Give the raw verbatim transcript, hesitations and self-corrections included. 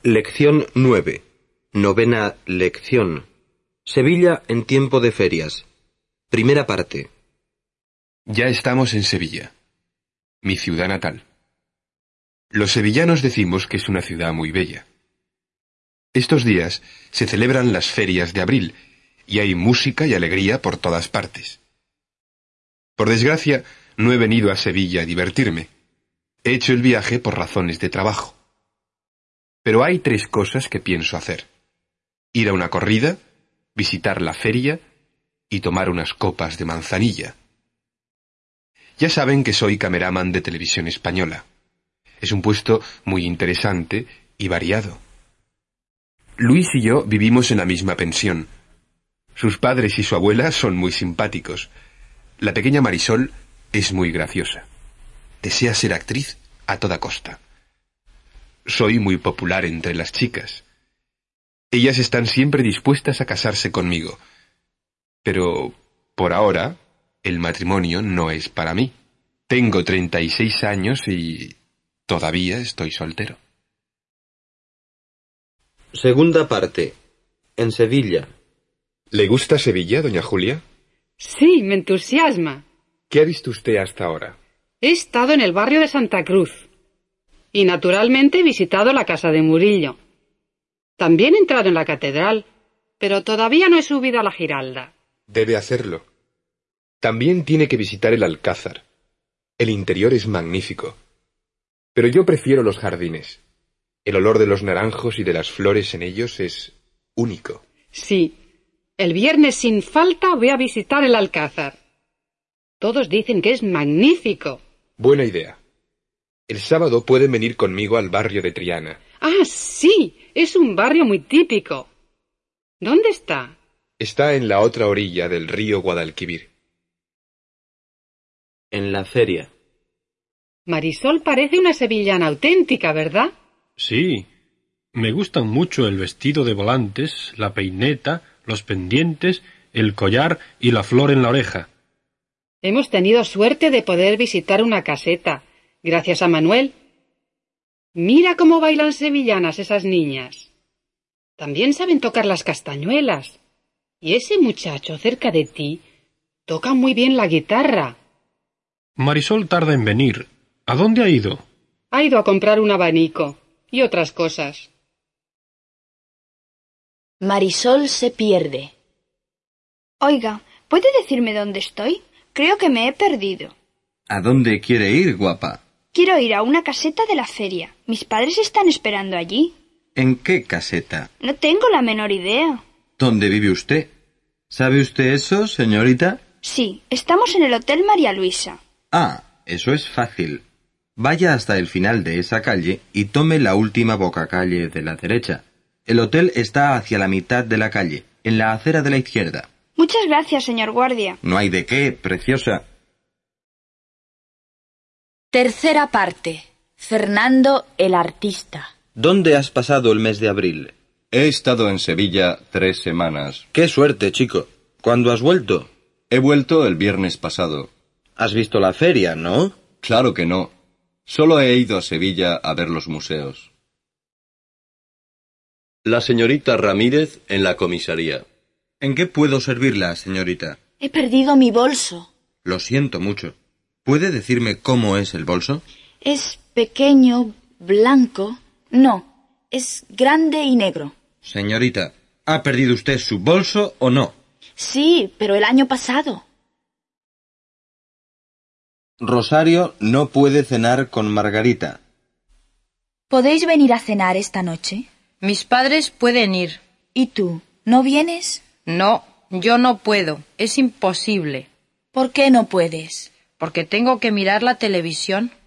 Lección nueve. Novena lección. Sevilla en tiempo de ferias. Primera parte. Ya estamos en Sevilla, mi ciudad natal. Los sevillanos decimos que es una ciudad muy bella. Estos días se celebran las ferias de abril y hay música y alegría por todas partes. Por desgracia, no he venido a Sevilla a divertirme. He hecho el viaje por razones de trabajo. Pero hay tres cosas que pienso hacer: ir a una corrida, visitar la feria y tomar unas copas de manzanilla. Ya saben que soy cameraman de Televisión Española. Es un puesto muy interesante y variado. Luis y yo vivimos en la misma pensión. Sus padres y su abuela son muy simpáticos. La pequeña Marisol es muy graciosa. Desea ser actriz a toda costa. Soy muy popular entre las chicas. Ellas están siempre dispuestas a casarse conmigo. Pero, por ahora, el matrimonio no es para mí. Tengo treinta y seis años y todavía estoy soltero. Segunda parte. En Sevilla. ¿Le gusta Sevilla, doña Julia? Sí, me entusiasma. ¿Qué ha visto usted hasta ahora? He estado en el barrio de Santa Cruz. Y naturalmente he visitado la casa de Murillo. También he entrado en la catedral, pero todavía no he subido a la Giralda. Debe hacerlo. También tiene que visitar el Alcázar. El interior es magnífico. Pero yo prefiero los jardines. El olor de los naranjos y de las flores en ellos es único. Sí, el viernes sin falta voy a visitar el Alcázar. Todos dicen que es magnífico. Buena idea. El sábado pueden venir conmigo al barrio de Triana. Ah, sí, es un barrio muy típico. ¿Dónde está? Está en la otra orilla del río Guadalquivir. En la feria. Marisol parece una sevillana auténtica, ¿verdad? Sí, me gustan mucho el vestido de volantes, la peineta, los pendientes, el collar y la flor en la oreja. Hemos tenido suerte de poder visitar una caseta, gracias a Manuel. Mira cómo bailan sevillanas esas niñas. También saben tocar las castañuelas. Y ese muchacho cerca de ti toca muy bien la guitarra. Marisol tarda en venir. ¿A dónde ha ido? Ha ido a comprar un abanico y otras cosas. Marisol se pierde. Oiga, ¿puede decirme dónde estoy? Creo que me he perdido. ¿A dónde quiere ir, guapa? Quiero ir a una caseta de la feria. Mis padres están esperando allí. ¿En qué caseta? No tengo la menor idea. ¿Dónde vive usted? ¿Sabe usted eso, señorita? Sí, estamos en el Hotel María Luisa. Ah, eso es fácil. Vaya hasta el final de esa calle y tome la última bocacalle de la derecha. El hotel está hacia la mitad de la calle, en la acera de la izquierda. Muchas gracias, señor guardia. No hay de qué, preciosa. Tercera parte. Fernando el artista. ¿Dónde has pasado el mes de abril? He estado en Sevilla tres semanas. ¡Qué suerte, chico! ¿Cuándo has vuelto? He vuelto el viernes pasado. ¿Has visto la feria, no? Claro que no. Solo he ido a Sevilla a ver los museos. La señorita Ramírez en la comisaría. ¿En qué puedo servirla, señorita? He perdido mi bolso. Lo siento mucho. ¿Puede decirme cómo es el bolso? Es pequeño, blanco. No, es grande y negro. Señorita, ¿ha perdido usted su bolso o no? Sí, pero el año pasado. Rosario no puede cenar con Margarita. ¿Podéis venir a cenar esta noche? Mis padres pueden ir. ¿Y tú? ¿No vienes? No, yo no puedo. Es imposible. ¿Por qué no puedes? Porque tengo que mirar la televisión.